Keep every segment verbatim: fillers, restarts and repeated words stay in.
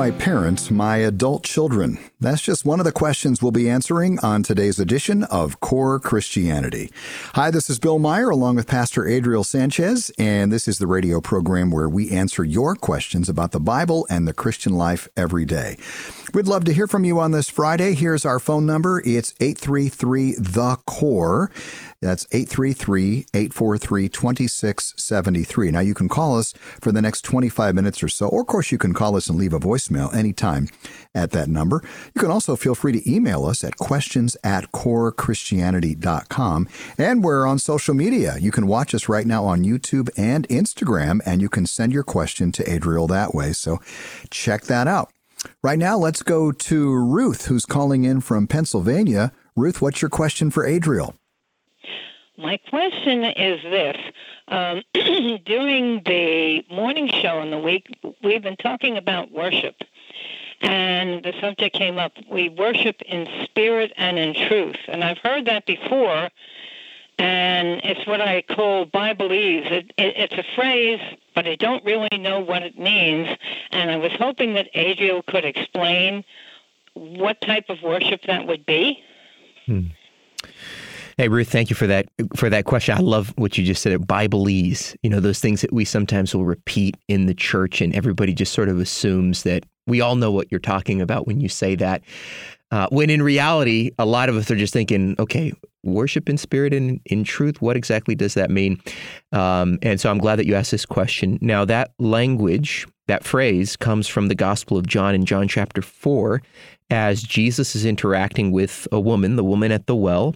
I parent my adult children? That's just one of the questions we'll be answering on today's edition of Core Christianity. Hi, this is Bill Meyer along with Pastor Adriel Sanchez, and this is the radio program where we answer your questions about the Bible and the Christian life every day. We'd love to hear from you on this Friday. Here's our phone number. It's eight three three, the core. That's eight three three, eight four three, two six seven three. Now, you can call us for the next twenty-five minutes or so, or of course, you can call us and leave a voicemail anytime at that number. You can also feel free to email us at questions at core christianity dot com. And we're on social media. You can watch us right now on YouTube and Instagram, and you can send your question to Adriel that way. So check that out. Right now, let's go to Ruth, who's calling in from Pennsylvania. Ruth, what's your question for Adriel? My question is this. Um, during the morning show in the week, we've been talking about worship. And the subject came up, we worship in spirit and in truth. And I've heard that before, and it's what I call Bibleese. It, it, it's a phrase, but I don't really know what it means. And I was hoping that Adriel could explain what type of worship that would be. Hmm. Hey, Ruth, thank you for that for that question. I love what you just said, Bibleese. You know, those things that we sometimes will repeat in the church, and everybody just sort of assumes that we all know what you're talking about when you say that. Uh, when in reality, a lot of us are just thinking, okay, worship in spirit and in truth, what exactly does that mean? Um, and so I'm glad that you asked this question. Now, that language, that phrase comes from the Gospel of John in John chapter four, as Jesus is interacting with a woman, the woman at the well.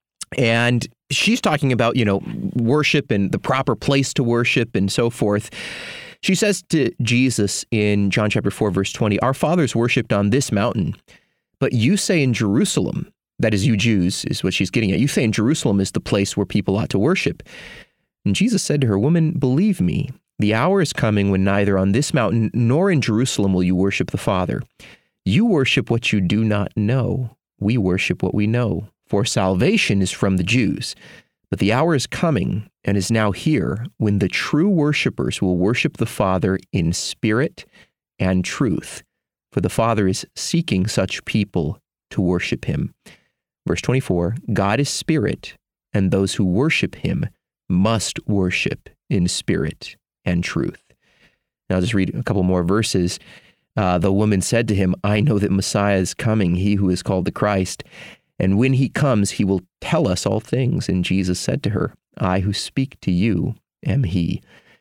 And she's talking about, you know, worship and the proper place to worship and so forth. She says to Jesus in John chapter four, verse twenty, "Our fathers worshipped on this mountain, but you say in Jerusalem," that is, you Jews, is what she's getting at. "You say in Jerusalem is the place where people ought to worship." And Jesus said to her, "Woman, believe me, the hour is coming when neither on this mountain nor in Jerusalem will you worship the Father. You worship what you do not know. We worship what we know. For salvation is from the Jews. But the hour is coming and is now here when the true worshipers will worship the Father in spirit and truth. For the Father is seeking such people to worship him." Verse twenty-four, "God is spirit, and those who worship him must worship in spirit and truth." Now I'll just read a couple more verses. Uh, the woman said to him, "I know that Messiah is coming, he who is called the Christ. And when he comes, he will tell us all things." And Jesus said to her, "I who speak to you am he."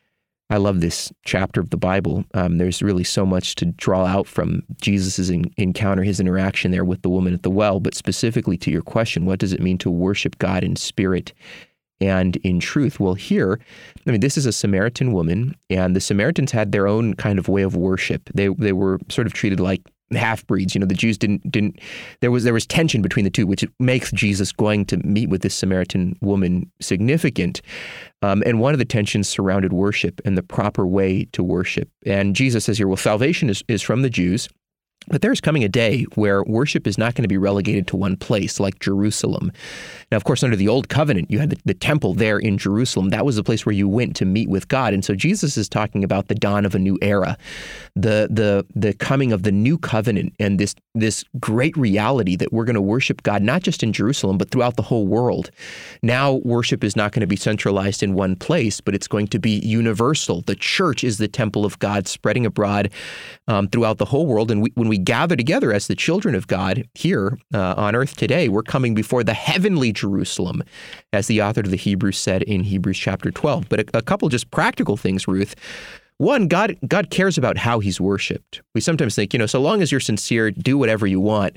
I love this chapter of the Bible. Um, there's really so much to draw out from Jesus' in- encounter, his interaction there with the woman at the well. But specifically to your question, what does it mean to worship God in spirit and in truth? Well, here, I mean, this is a Samaritan woman, and the Samaritans had their own kind of way of worship. They they were sort of treated like half-breeds. You know, the Jews didn't, didn't, there was, there was tension between the two, which makes Jesus going to meet with this Samaritan woman significant. Um, and one of the tensions surrounded worship and the proper way to worship. And Jesus says here, well, salvation is, is from the Jews, but there's coming a day where worship is not going to be relegated to one place like Jerusalem. Now, of course, under the Old Covenant, you had the, the temple there in Jerusalem. That was the place where you went to meet with God. And so Jesus is talking about the dawn of a new era, the the the coming of the new covenant, and this this great reality that we're going to worship God, not just in Jerusalem, but throughout the whole world. Now, worship is not going to be centralized in one place, but it's going to be universal. The church is the temple of God spreading abroad um, throughout the whole world. And we, when we gather together as the children of God here uh, on earth today, we're coming before the heavenly Jerusalem, as the author of the Hebrews said in Hebrews chapter twelve. But a, a couple just practical things, Ruth. One, God God cares about how he's worshipped. We sometimes think, you know, so long as you're sincere, do whatever you want.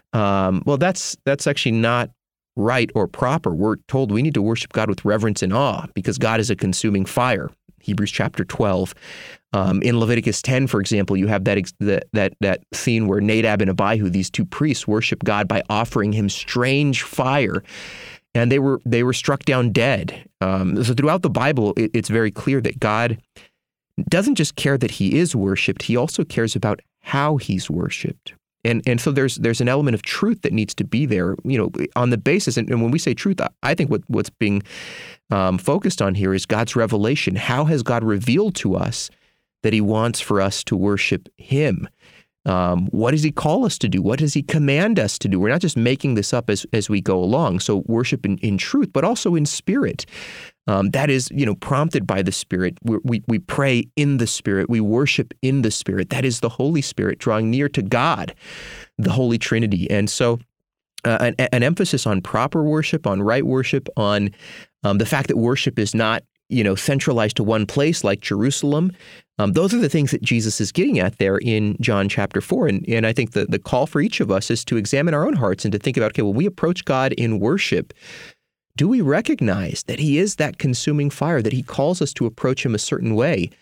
Um, well, that's that's actually not right or proper. We're told we need to worship God with reverence and awe because God is a consuming fire. Hebrews chapter twelve. Um, in Leviticus ten, for example, you have that, ex- that that that scene where Nadab and Abihu, these two priests, worship God by offering him strange fire, and they were they were struck down dead. Um, so throughout the Bible, it, it's very clear that God doesn't just care that he is worshipped; he also cares about how he's worshipped. And and so there's there's an element of truth that needs to be there, you know, on the basis. And, and when we say truth, I think what what's being um, focused on here is God's revelation. How has God revealed to us that he wants for us to worship him? Um, what does he call us to do? What does he command us to do? We're not just making this up as, as we go along. So worship in, in truth, but also in spirit. Um, that is, you know, prompted by the Spirit. We, we we pray in the Spirit. We worship in the Spirit. That is the Holy Spirit drawing near to God, the Holy Trinity. And so uh, an, an emphasis on proper worship, on right worship, on um, the fact that worship is not, you know, centralized to one place like Jerusalem. Um, those are the things that Jesus is getting at there in John chapter four. And, and I think the, the call for each of us is to examine our own hearts and to think about, okay, when we approach God in worship, do we recognize that he is that consuming fire, that he calls us to approach him a certain way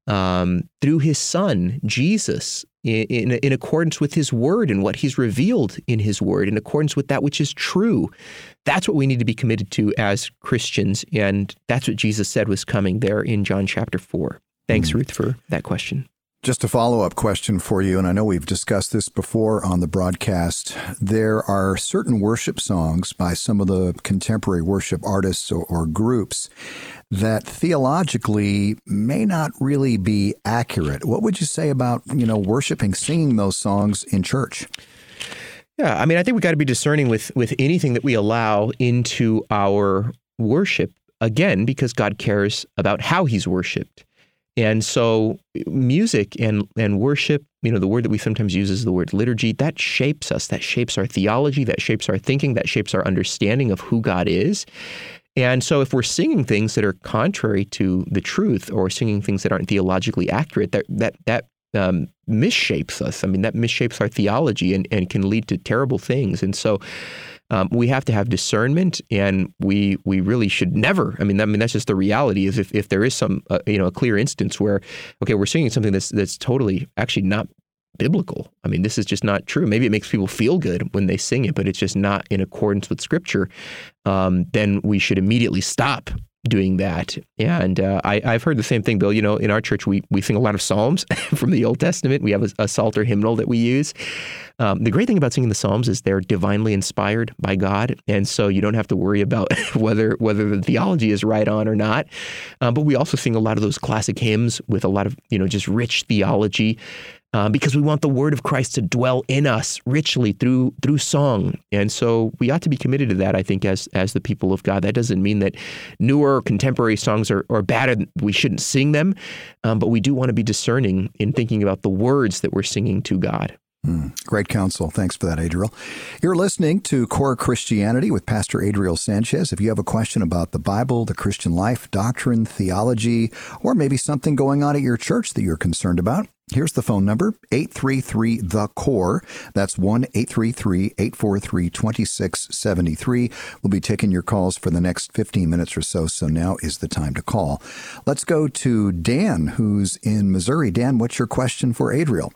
um, through his Son, Jesus, in, in, in accordance with his word and what he's revealed in his word, in accordance with that which is true? That's what we need to be committed to as Christians, and that's what Jesus said was coming there in John chapter four. Thanks, mm-hmm. Ruth, for that question. Just a follow-up question for you, and I know we've discussed this before on the broadcast. There are certain worship songs by some of the contemporary worship artists or, or groups that theologically may not really be accurate. What would you say about, you know, worshiping, singing those songs in church? Yeah, I mean, I think we got to be discerning with with anything that we allow into our worship, again, because God cares about how he's worshiped. And so music and, and worship, you know, the word that we sometimes use is the word liturgy, that shapes us, that shapes our theology, that shapes our thinking, that shapes our understanding of who God is. And so if we're singing things that are contrary to the truth or singing things that aren't theologically accurate, that that that um, misshapes us. I mean, that misshapes our theology and, and can lead to terrible things. And so Um, we have to have discernment, and we we really should never. I mean, I mean that's just the reality. Is if, if there is some uh, you know a clear instance where okay we're singing something that's that's totally actually not biblical. I mean, this is just not true. Maybe it makes people feel good when they sing it, but it's just not in accordance with Scripture. Um, then we should immediately stop doing that. And uh, I, I've heard the same thing, Bill. You know, in our church, we we sing a lot of Psalms from the Old Testament. We have a, a Psalter hymnal that we use. Um, the great thing about singing the Psalms is they're divinely inspired by God, and so you don't have to worry about whether whether the theology is right on or not. Um, but we also sing a lot of those classic hymns with a lot of, you know, just rich theology. Uh, because we want the word of Christ to dwell in us richly through through song. And so we ought to be committed to that, I think, as as the people of God. That doesn't mean that newer contemporary songs are, are bad and we shouldn't sing them, um, but we do want to be discerning in thinking about the words that we're singing to God. Mm, great counsel. Thanks for that, Adriel. You're listening to Core Christianity with Pastor Adriel Sanchez. If you have a question about the Bible, the Christian life, doctrine, theology, or maybe something going on at your church that you're concerned about, here's the phone number, eight three three, the C O R E. That's one eight three three, eight four three, two six seven three. We'll be taking your calls for the next fifteen minutes or so, so now is the time to call. Let's go to Dan, who's in Missouri. Dan, what's your question for Adriel?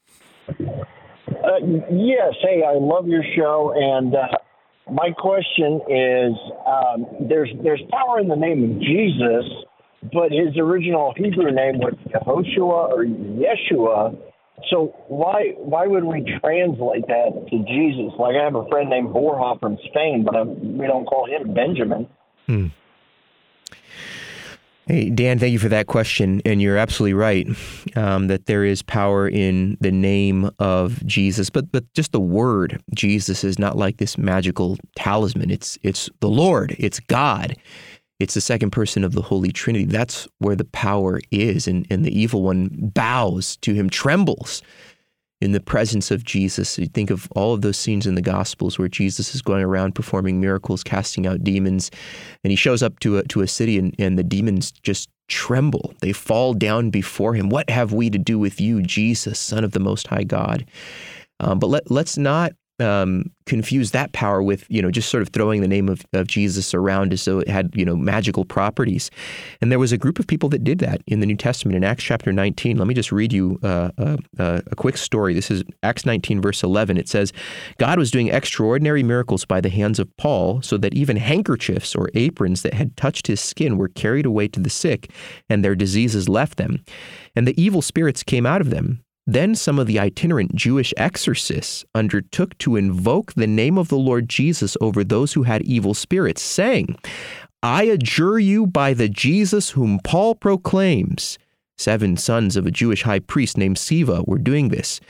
Uh, yes. Hey, I love your show, and uh, my question is: um, there's there's power in the name of Jesus, but his original Hebrew name was Yehoshua or Yeshua. So why why would we translate that to Jesus? Like, I have a friend named Borja from Spain, but I'm, we don't call him Benjamin. Hmm. Hey, Dan, thank you for that question. And you're absolutely right um, that there is power in the name of Jesus. But but just the word Jesus is not like this magical talisman. It's it's the Lord. It's God. It's the second person of the Holy Trinity. That's where the power is. And, and the evil one bows to him, trembles in the presence of Jesus. You think of all of those scenes in the Gospels where Jesus is going around performing miracles, casting out demons, and he shows up to a, to a city and, and the demons just tremble. They fall down before him. What have we to do with you, Jesus, Son of the Most High God? Um, but let, let's not um, confuse that power with, you know, just sort of throwing the name of, of Jesus around as though it had, you know, magical properties. And there was a group of people that did that in the New Testament in Acts chapter nineteen. Let me just read you uh, uh, uh, a quick story. This is Acts nineteen, verse eleven. It says, God was doing extraordinary miracles by the hands of Paul, so that even handkerchiefs or aprons that had touched his skin were carried away to the sick, and their diseases left them. And the evil spirits came out of them. Then some of the itinerant Jewish exorcists undertook to invoke the name of the Lord Jesus over those who had evil spirits, saying, I adjure you by the Jesus whom Paul proclaims. Seven sons of a Jewish high priest named Sceva were doing this.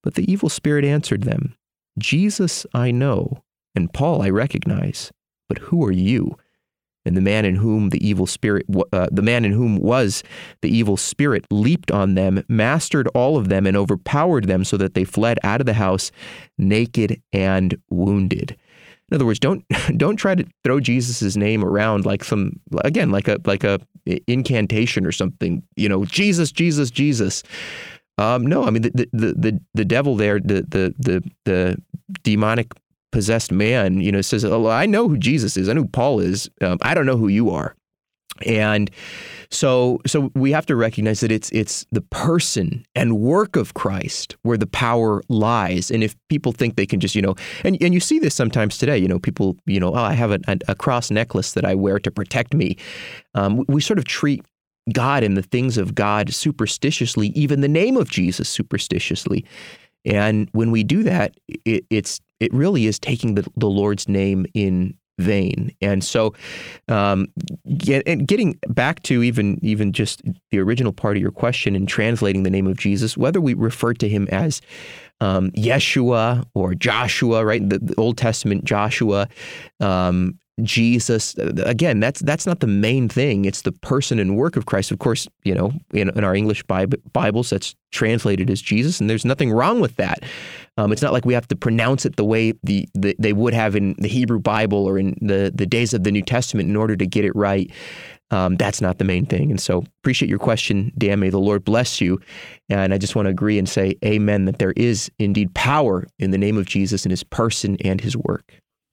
But the evil spirit answered them, Jesus I know, and Paul I recognize, but who are you? And the man in whom the evil spirit, uh, the man in whom was the evil spirit, leaped on them, mastered all of them, and overpowered them, so that they fled out of the house naked and wounded. In other words, don't don't try to throw Jesus' name around like some again like a like a incantation or something. You know, Jesus, Jesus, Jesus. Um, no, I mean the the the the devil there, the the the the demonic possessed man, you know, says, oh, I know who Jesus is. I know who Paul is. Um, I don't know who you are. And so so we have to recognize that it's it's the person and work of Christ where the power lies. And if people think they can just, you know, and, and you see this sometimes today, you know, people, you know, oh, I have a, a cross necklace that I wear to protect me. Um, we, we sort of treat God and the things of God superstitiously, even the name of Jesus superstitiously. And when we do that, it, it's it really is taking the, the Lord's name in vain. And so, um, get, and getting back to even even just the original part of your question and translating the name of Jesus, whether we refer to him as um, Yeshua or Joshua, right? The, the Old Testament Joshua. Um, Jesus, again, that's that's not the main thing. It's the person and work of Christ. Of course, you know, in, in our English Bibles, that's translated as Jesus, and there's nothing wrong with that. Um, it's not like we have to pronounce it the way the, the they would have in the Hebrew Bible or in the, the days of the New Testament in order to get it right. Um, that's not the main thing. And so appreciate your question, Dan. May the Lord bless you. And I just want to agree and say amen, that there is indeed power in the name of Jesus and his person and his work.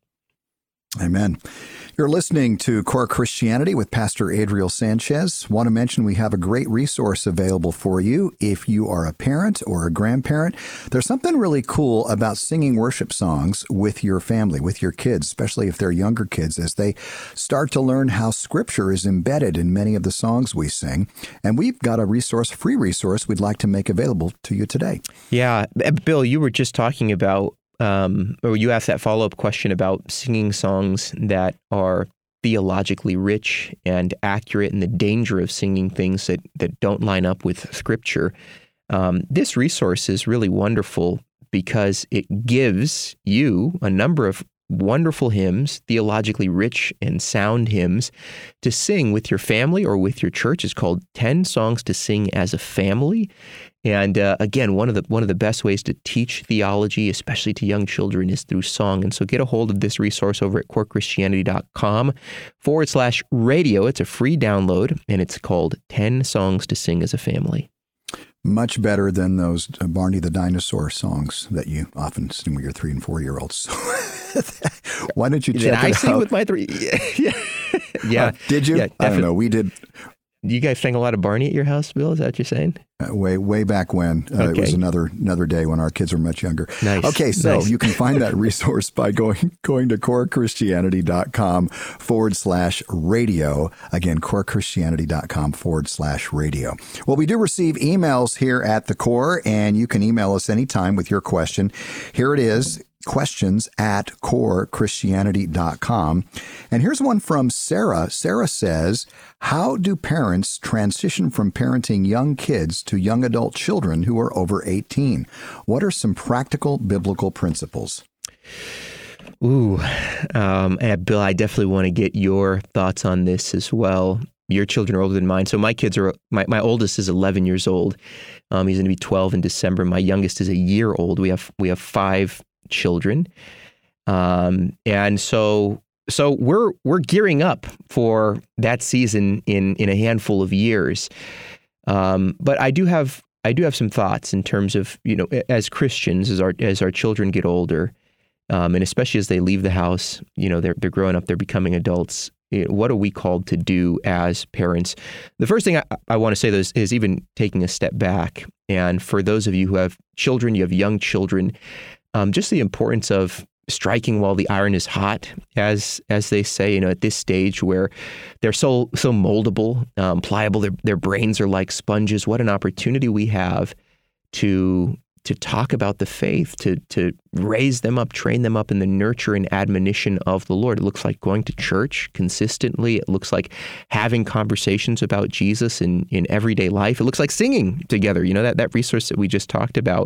Amen. You're listening to Core Christianity with Pastor Adriel Sanchez. Want to mention we have a great resource available for you if you are a parent or a grandparent. There's something really cool about singing worship songs with your family, with your kids, especially if they're younger kids, as they start to learn how Scripture is embedded in many of the songs we sing. And we've got a resource, free resource, we'd like to make available to you today. Yeah. Bill, you were just talking about Um, or you asked that follow-up question about singing songs that are theologically rich and accurate, and the danger of singing things that, that don't line up with Scripture. Um, this resource is really wonderful because it gives you a number of wonderful hymns, theologically rich and sound hymns, to sing with your family or with your church. It's called ten Songs to Sing as a Family. And uh, again, one of the one of the best ways to teach theology, especially to young children, is through song. And so get a hold of this resource over at corechristianity.com forward slash radio. It's a free download, and it's called ten Songs to Sing as a Family. Much better than those Barney the Dinosaur songs that you often sing with your three and four year olds. Why don't you check did it I out? sing with my three? Yeah. yeah. Uh, did you? Yeah, I don't know. We did. You guys sang a lot of Barney at your house, Bill? Is that what you're saying? Uh, way, way back when. Uh, okay. It was another another day when our kids were much younger. Nice. Okay, so nice. You can find that resource by going going to corechristianity.com forward slash radio. Again, corechristianity.com forward slash radio. Well, we do receive emails here at the Core, and you can email us anytime with your question. Here it is. Questions at core christianity dot com. And here's one from Sarah. Sarah says, how do parents transition from parenting young kids to young adult children who are over eighteen? What are some practical biblical principles? Ooh, um, and Bill, I definitely want to get your thoughts on this as well. Your children are older than mine. So my kids are, my, my oldest is eleven years old. Um, he's going to be twelve in December. My youngest is a year old. We have, we have five children. Um, and so, so we're, we're gearing up for that season in, in a handful of years. Um, but I do have, I do have some thoughts in terms of, you know, as Christians, as our, as our children get older, um, and especially as they leave the house, you know, they're, they're growing up, they're becoming adults. What are we called to do as parents? The first thing I, I want to say is, is even taking a step back. And for those of you who have children, you have young children, um, just the importance of striking while the iron is hot, as as they say, you know, at this stage where they're so so moldable, um, pliable, their their brains are like sponges. What an opportunity we have to to talk about the faith, to to raise them up, train them up in the nurture and admonition of the Lord. It looks like going to church consistently. It looks like having conversations about Jesus in, in everyday life. It looks like singing together. You know, that, that resource that we just talked about.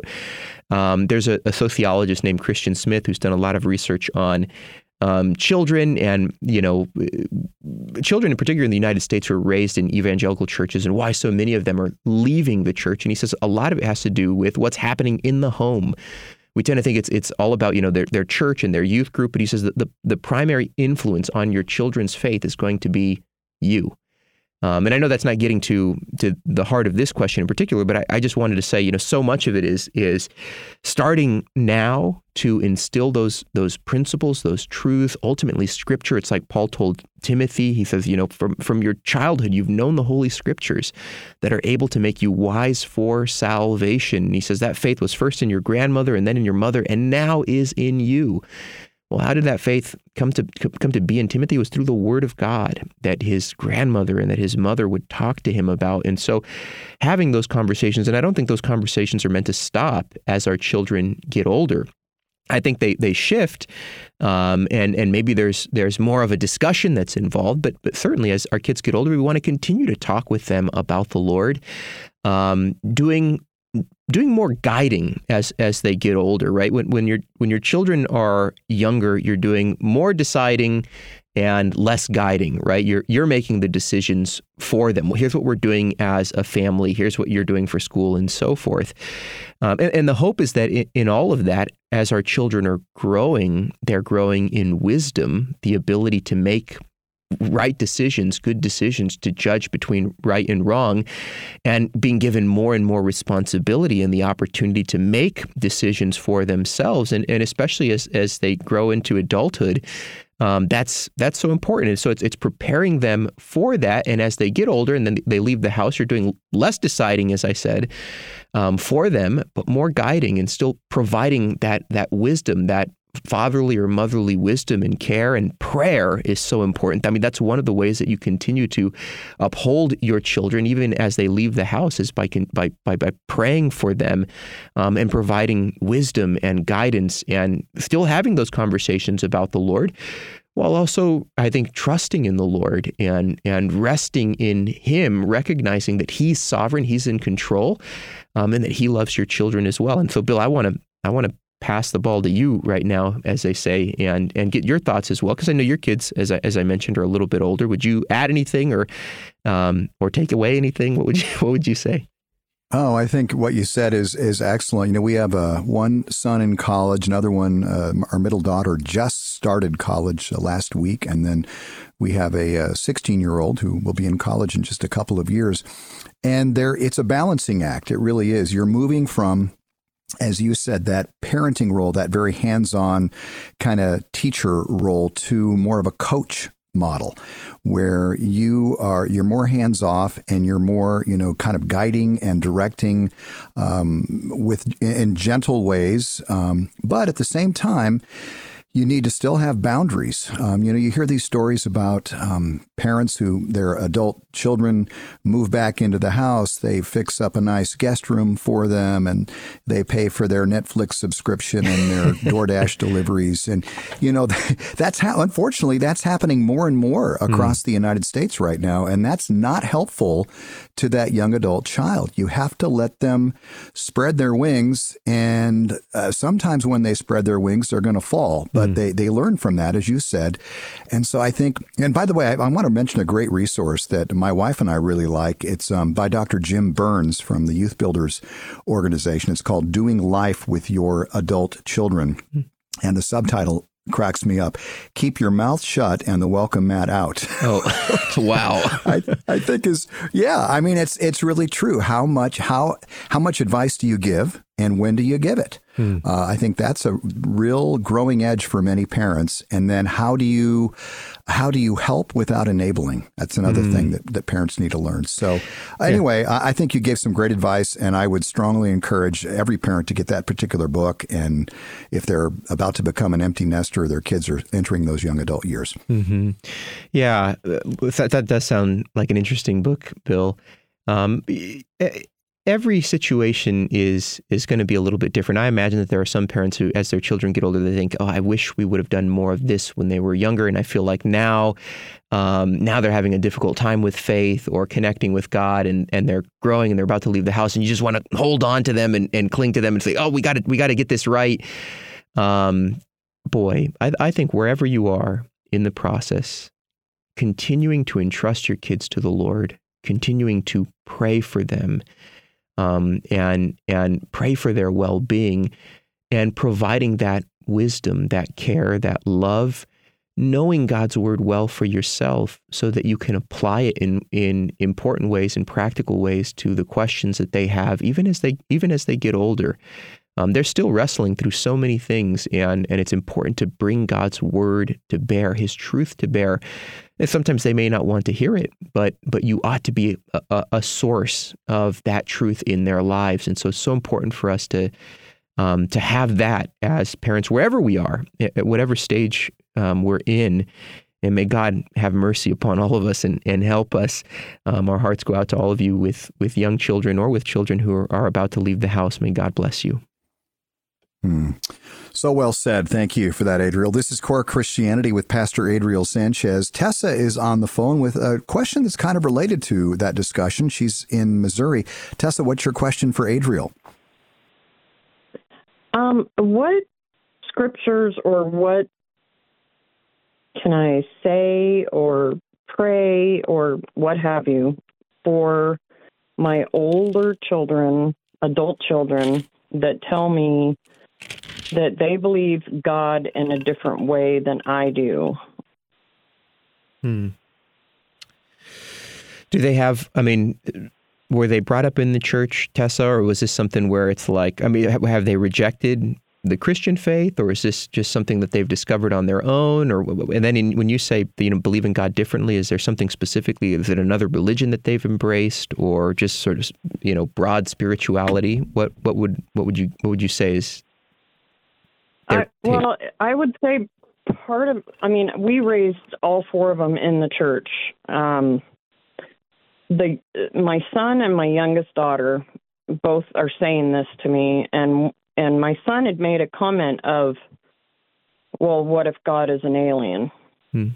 Um, there's a, a sociologist named Christian Smith who's done a lot of research on Um, children and, you know, children in particular in the United States who are raised in evangelical churches and why so many of them are leaving the church. And he says a lot of it has to do with what's happening in the home. We tend to think it's it's all about, you know, their, their church and their youth group. But he says that the, the primary influence on your children's faith is going to be you. Um, and I know that's not getting to to the heart of this question in particular, but I, I just wanted to say, you know, so much of it is is starting now to instill those those principles, those truths, ultimately Scripture. It's like Paul told Timothy. He says, you know, from from your childhood, you've known the Holy Scriptures that are able to make you wise for salvation. And he says that faith was first in your grandmother and then in your mother and now is in you. Well, how did that faith come to come to be in Timothy? It was through the Word of God that his grandmother and that his mother would talk to him about. And so having those conversations, and I don't think those conversations are meant to stop as our children get older. I think they they shift, um, and and maybe there's there's more of a discussion that's involved. But but certainly as our kids get older, we want to continue to talk with them about the Lord, um, doing doing more guiding as as they get older. Right, when when your when your children are younger, you're doing more deciding and less guiding. Right, you're you're making the decisions for them. Well, here's what we're doing as a family. Here's what you're doing for school, and so forth. Um, and, and the hope is that in, in all of that, as our children are growing, they're growing in wisdom, the ability to make right decisions, good decisions, to judge between right and wrong, and being given more and more responsibility and the opportunity to make decisions for themselves. And, and especially as, as they grow into adulthood, Um, that's that's so important. And so it's it's preparing them for that. And as they get older and then they leave the house, you're doing less deciding, as I said, um, for them, but more guiding and still providing that that wisdom, that fatherly or motherly wisdom and care. And prayer is so important. I mean, that's one of the ways that you continue to uphold your children, even as they leave the house, is by by by, by praying for them um, and providing wisdom and guidance and still having those conversations about the Lord, while also, I think, trusting in the Lord and and resting in Him, recognizing that He's sovereign, He's in control, um, and that He loves your children as well. And so, Bill, I want to I want to pass the ball to you right now, as they say, and and get your thoughts as well, because I know your kids, as I, as I mentioned, are a little bit older. Would you add anything or um, or take away anything? What would you What would you say? Oh, I think what you said is is excellent. You know, we have uh, one son in college, another one, uh, our middle daughter just started college uh, last week, and then we have a sixteen-year-old who will be in college in just a couple of years. And there, it's a balancing act. It really is. You're moving from, as you said, that parenting role, that very hands-on kind of teacher role, to more of a coach model, where you are, you're more hands-off and you're more, you know, kind of guiding and directing um, with in gentle ways, um, but at the same time, you need to still have boundaries. Um, you know, you hear these stories about um, parents who, their adult children move back into the house, they fix up a nice guest room for them, and they pay for their Netflix subscription and their DoorDash deliveries. And, you know, that's how, unfortunately, that's happening more and more across mm. the United States right now. And that's not helpful to that young adult child. You have to let them spread their wings. And uh, sometimes when they spread their wings, they're going to fall. But mm. they, they learn from that, as you said. And so I think, and by the way, I, I want to mention a great resource that my wife and I really like. It's um, by Doctor Jim Burns from the Youth Builders organization. It's called Doing Life with Your Adult Children. Mm. And the subtitle cracks me up. Keep your mouth shut and the welcome mat out. Oh, wow. I, I think is, yeah, I mean, it's it's really true. How much, how, how much advice do you give and when do you give it? Hmm. Uh, I think that's a real growing edge for many parents. And then how do you, how do you help without enabling? That's another mm. thing that, that parents need to learn. So anyway, yeah. I, I think you gave some great advice, and I would strongly encourage every parent to get that particular book. And if they're about to become an empty nester, their kids are entering those young adult years. Mm-hmm. Yeah, that, that does sound like an interesting book, Bill. Um, every situation is is going to be a little bit different. I imagine that there are some parents who, as their children get older, they think, oh, I wish we would have done more of this when they were younger. And I feel like now, um, now they're having a difficult time with faith or connecting with God, and, and they're growing and they're about to leave the house, and you just want to hold on to them and, and cling to them and say, oh, we got to, we got to get this right. Um, boy, I, I think wherever you are in the process, continuing to entrust your kids to the Lord, continuing to pray for them, um, and and pray for their well-being, and providing that wisdom, that care, that love, knowing God's word well for yourself so that you can apply it in in important ways, in practical ways, to the questions that they have, even as they even as they get older. Um, they're still wrestling through so many things, and, and it's important to bring God's word to bear, His truth to bear. And sometimes they may not want to hear it, but but you ought to be a, a, a source of that truth in their lives. And so it's so important for us to um, to have that as parents, wherever we are, at whatever stage um, we're in. And may God have mercy upon all of us and, and help us. Um, our hearts go out to all of you with, with young children or with children who are, are about to leave the house. May God bless you. Hmm. So well said. Thank you for that, Adriel. This is Core Christianity with Pastor Adriel Sanchez. Tessa is on the phone with a question that's kind of related to that discussion. She's in Missouri. Tessa, what's your question for Adriel? Um, what scriptures or what can I say or pray or what have you for my older children, adult children, that tell me that they believe God in a different way than I do? Hmm. Do they have, I mean, were they brought up in the church, Tessa, or was this something where it's like, I mean, have they rejected the Christian faith, or is this just something that they've discovered on their own? Or and then in, when you say, you know, believe in God differently, is there something specifically? Is it another religion that they've embraced, or just sort of, you know, broad spirituality? What what would what would you what would you say is? I, well, I would say part of. I mean, we raised all four of them in the church. Um, the my son and my youngest daughter both are saying this to me, and. And my son had made a comment of, well, what if God is an alien? Hmm.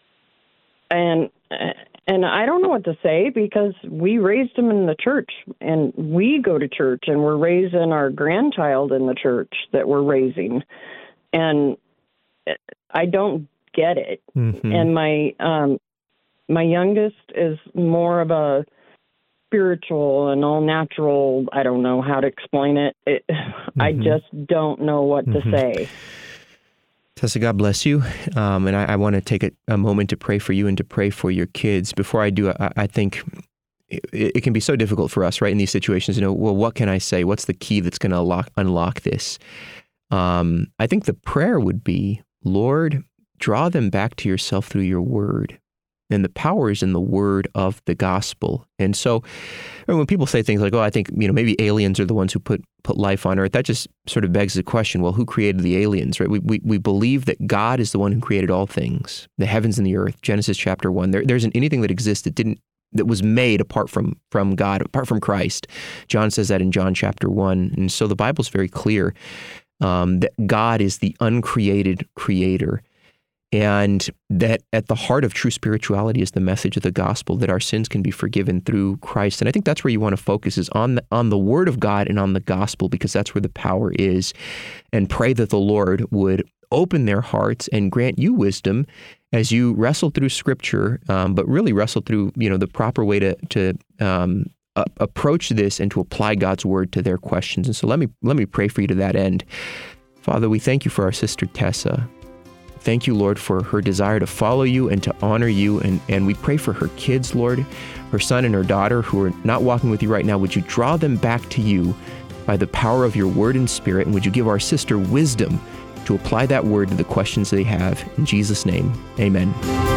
And and I don't know what to say, because we raised him in the church, and we go to church, and we're raising our grandchild in the church that we're raising. And I don't get it. Mm-hmm. And my um, my youngest is more of a spiritual and all natural. I don't know how to explain it. it mm-hmm. I just don't know what mm-hmm. to say. Tessa, God bless you. Um, and I, I want to take a, a moment to pray for you and to pray for your kids. Before I do, I, I think it, it can be so difficult for us, right, in these situations, you know, well, what can I say? What's the key that's going to unlock, unlock this? Um, I think the prayer would be, Lord, draw them back to yourself through your word. And the power is in the word of the gospel. And so when people say things like, oh, I think, you know, maybe aliens are the ones who put put life on earth, that just sort of begs the question, well, who created the aliens, right? We we, we believe that God is the one who created all things, the heavens and the earth, Genesis chapter one. There, there isn't anything that exists that didn't that was made apart from, from God, apart from Christ. John says that in John chapter one. And so the Bible's very clear um, that God is the uncreated creator. And that at the heart of true spirituality is the message of the gospel, that our sins can be forgiven through Christ. And I think that's where you want to focus, is on the, on the word of God and on the gospel, because that's where the power is. And pray that the Lord would open their hearts and grant you wisdom as you wrestle through Scripture, um, but really wrestle through, you know, the proper way to to um, uh, approach this and to apply God's word to their questions. And so let me let me pray for you to that end. Father, we thank you for our sister Tessa. Thank you, Lord, for her desire to follow you and to honor you. And, and we pray for her kids, Lord, her son and her daughter who are not walking with you right now. Would you draw them back to you by the power of your word and spirit? And would you give our sister wisdom to apply that word to the questions they have? In Jesus' name, amen.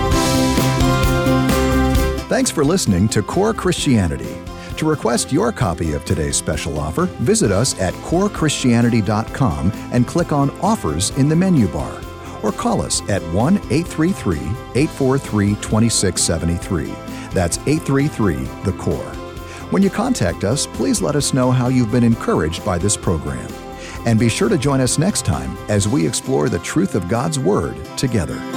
Thanks for listening to Core Christianity. To request your copy of today's special offer, visit us at core christianity dot com and click on Offers in the menu bar. Or call us at one eight three three, eight four three, two six seven three. That's eight three three, the core. When you contact us, please let us know how you've been encouraged by this program. And be sure to join us next time as we explore the truth of God's Word together.